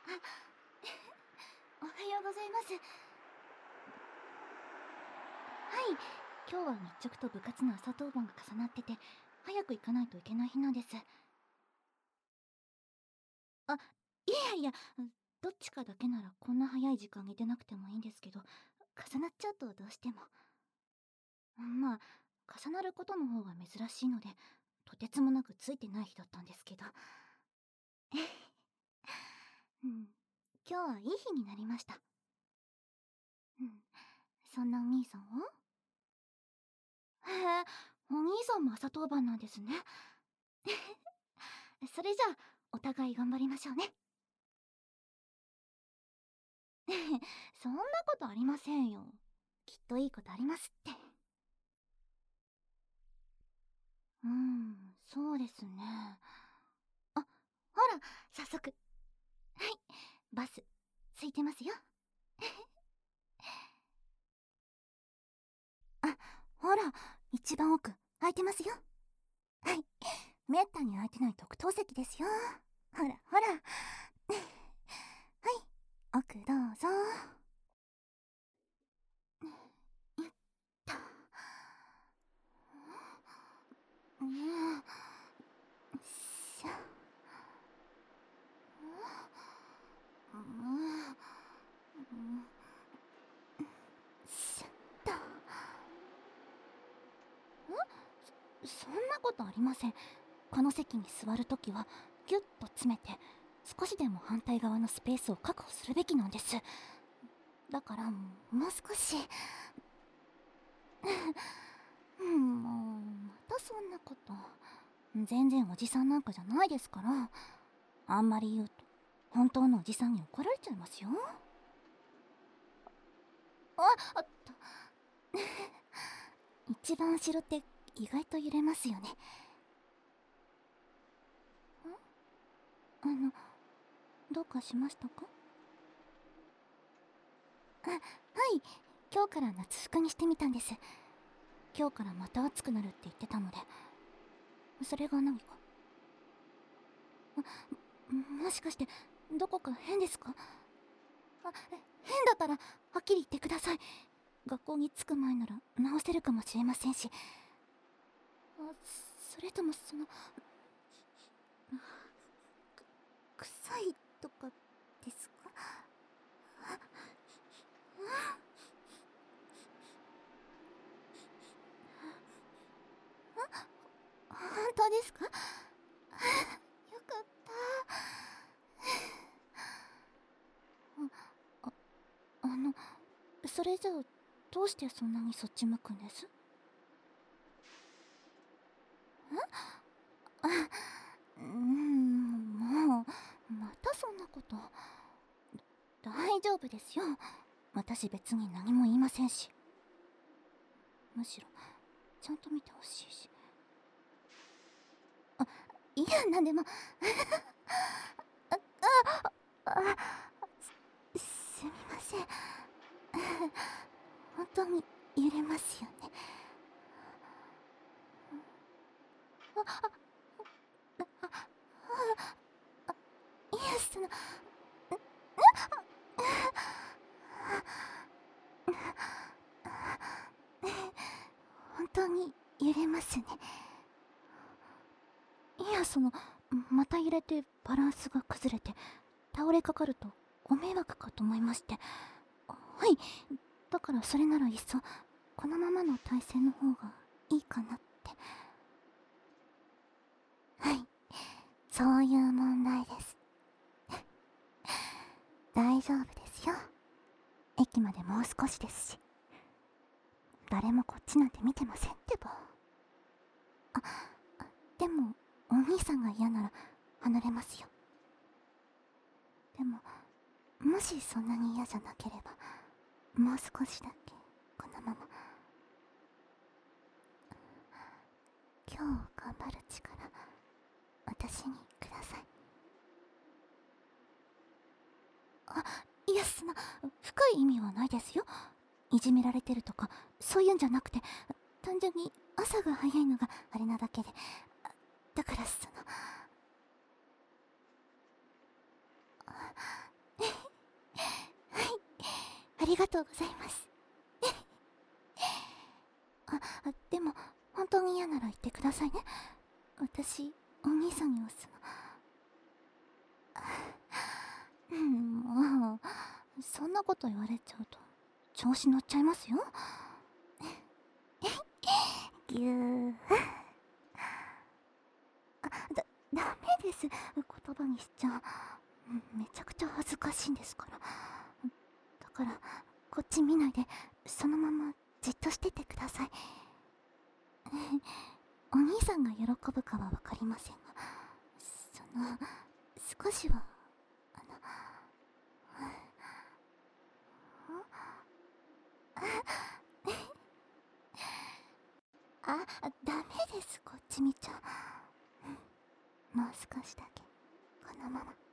おはようございます。はい、今日は日直と部活の朝当番が重なってて、早く行かないといけない日なんです。あ、いやいや、どっちかだけならこんな早い時間に出なくてもいいんですけど、重なっちゃうとどうしても。まあ、重なることの方が珍しいので、とてつもなくついてない日だったんですけど。うん、今日はいい日になりました。うん、そんなお兄さんは？へえ、お兄さんも朝当番なんですね。それじゃあ、お互い頑張りましょうね。そんなことありませんよ。きっといいことありますって。そうですね。あ、ほら、早速。はい、バス、空いてますよ。あ、ほら、一番奥、空いてますよ。はい、めったに空いてない特等席ですよ。ほらほら。はい、奥どうぞ。よっと。よいしょ。しょっと。そんなことありません。この席に座るときはギュッと詰めて少しでも反対側のスペースを確保するべきなんです。だからもう少しもうまたそんなこと。全然おじさんなんかじゃないですから。あんまり言うと本当のおじさんに怒られちゃいますよ。あっと。一番後ろって意外と揺れますよね。どうかしましたか？はい、今日から夏服にしてみたんです。今日からまた暑くなるって言ってたので。それが何か？もしかしてどこか変ですか？変だったらはっきり言ってください。学校に着く前なら直せるかもしれませんし。それとも臭いとかですか？本当ですか？よかった。それじゃあどうしてそんなにそっち向くんです？もうまたそんなこと。大丈夫ですよ。私別に何も言いませんし。むしろちゃんと見てほしいし。いや、なんでも。すみません。本当に揺れますよね。いや、本当に揺れますね。いや、また揺れてバランスが崩れて倒れかかるとご迷惑かと思いまして。はい、だからそれならいっそこのままの体勢の方がいいかなって。はい、そういう問題です。大丈夫ですよ。駅までもう少しですし。誰もこっちなんて見てませんってば。でもお兄さんが嫌なら離れますよ。でももしそんなに嫌じゃなければもう少しだけこのまま。今日頑張る力私にください。いや、深い意味はないですよ。いじめられてるとかそういうんじゃなくて、単純に朝が早いのがあれなだけで。だからりがとうございます。でも本当に嫌なら言ってくださいね。私お兄さんに押すの。もうそんなこと言われちゃうと調子乗っちゃいますよ。ぎゅー。ダメです。言葉にしちゃめちゃくちゃ恥ずかしいんですから。だからこっち見ないでそのままじっとしててください。お兄さんが喜ぶかは分かりませんが、少しはダメです。こっち見ちゃ。もう少しだけこのまま。